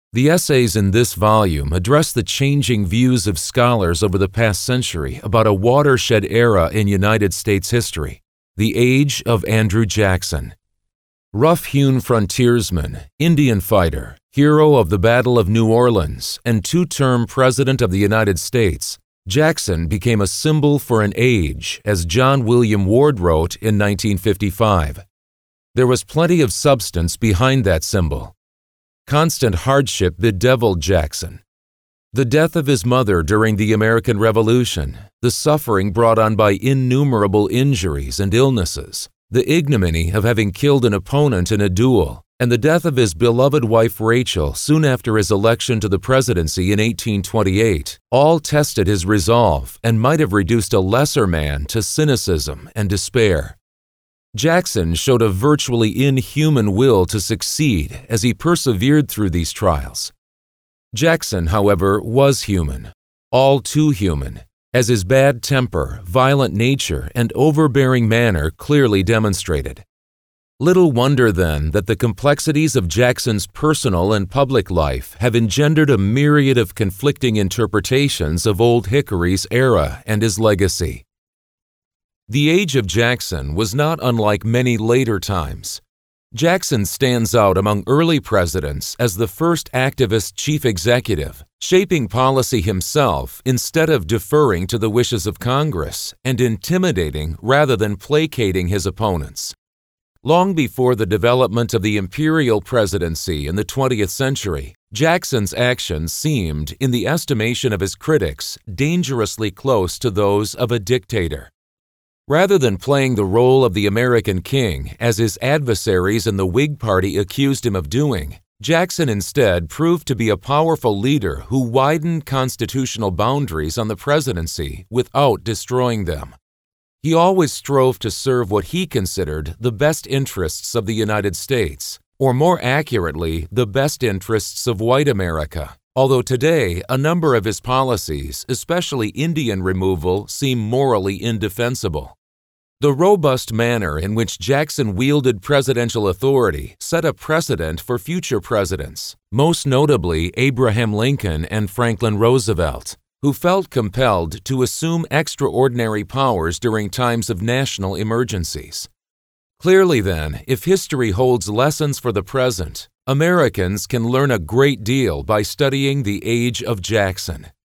The essays in this volume address the changing views of scholars over the past century about a watershed era in United States history, the age of Andrew Jackson. Rough-hewn frontiersman, Indian fighter, hero of the Battle of New Orleans, and two-term President of the United States, Jackson became a symbol for an age, as John William Ward wrote in 1955. There was plenty of substance behind that symbol. Constant hardship bedeviled Jackson. The death of his mother during the American Revolution, the suffering brought on by innumerable injuries and illnesses, the ignominy of having killed an opponent in a duel, and the death of his beloved wife Rachel soon after his election to the presidency in 1828 all tested his resolve and might have reduced a lesser man to cynicism and despair. Jackson showed a virtually inhuman will to succeed as he persevered through these trials. Jackson, however, was human, all too human, as his bad temper, violent nature, and overbearing manner clearly demonstrated. Little wonder, then, that the complexities of Jackson's personal and public life have engendered a myriad of conflicting interpretations of Old Hickory's era and his legacy. The age of Jackson was not unlike many later times. Jackson stands out among early presidents as the first activist chief executive, shaping policy himself instead of deferring to the wishes of Congress and intimidating rather than placating his opponents. Long before the development of the imperial presidency in the 20th century, Jackson's actions seemed, in the estimation of his critics, dangerously close to those of a dictator. Rather than playing the role of the American king, as his adversaries in the Whig Party accused him of doing, Jackson instead proved to be a powerful leader who widened constitutional boundaries on the presidency without destroying them. He always strove to serve what he considered the best interests of the United States, or more accurately, the best interests of white America, although today a number of his policies, especially Indian removal, seem morally indefensible. The robust manner in which Jackson wielded presidential authority set a precedent for future presidents, most notably Abraham Lincoln and Franklin Roosevelt, who felt compelled to assume extraordinary powers during times of national emergencies. Clearly, then, if history holds lessons for the present, Americans can learn a great deal by studying the age of Jackson.